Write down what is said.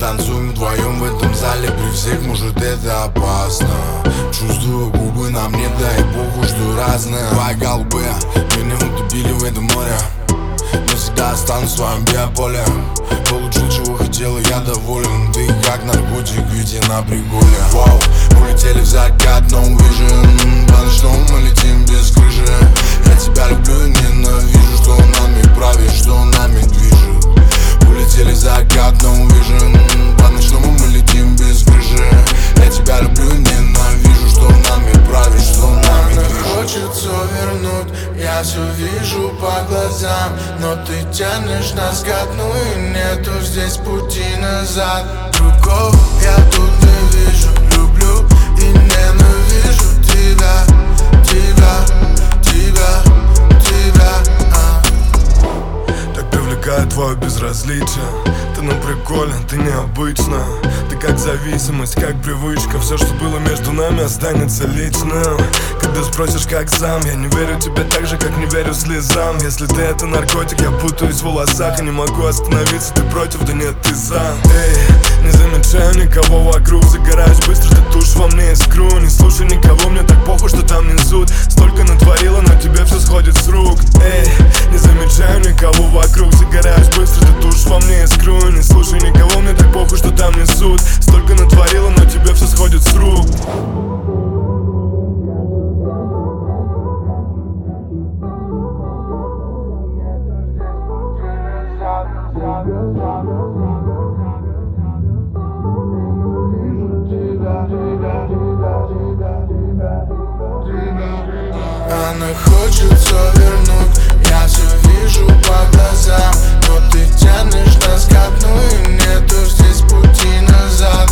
танцуем вдвоем в этом зале. При всех, может, это опасно. Чувствую губы на мне, дай богу, жду разное. Твои голубые меня утопили в этом море. Навсегда останусь в своем биополе. Получил, чего хотел, и я доволен. Ты как наркотик, ведь я на приколе. Вау, улетели в закат, no vision. По ночному мы летим без крыши. Я тебя люблю и ненавижу, что нами правит, что нами движет. Улетели в закат, no vision. По ночному мы летим без крыши. Я тебя люблю и ненавижу, что нами правит, что нами движет. Хочется вернуть, я все вижу по глазам, но ты тянешь нас ко дну, и нету здесь пути назад. Другого я тут не вижу, люблю и ненавижу тебя, тебя, тебя, тебя. Так привлекает твое безразличие. Ты ну прикольно, ты необычно. Ты как зависимость, как привычка. Все, что было между нами, останется личным. Когда спросишь, как сам, я не верю тебе так же, как не верю слезам. Если ты это наркотик, я путаюсь в волосах и не могу остановиться. Ты против, да нет, ты за. Эй, не замечаю никого вокруг. Загораешь быстро, ты тушь во мне искру. Не слушай никого, мне так похуй, что там несут. Столько натворила, но тебе все сходит с рук. Эй, не замечаю никого вокруг. Загораешь быстро, ты тушь во мне искру. Не слушай никого, мне так похуй, что там несут. Столько натворила, но тебе все сходит с рук. Она хочется вернуть, я все вижу по глазам, но ты тянешь нас ко дну, и нету здесь пути назад.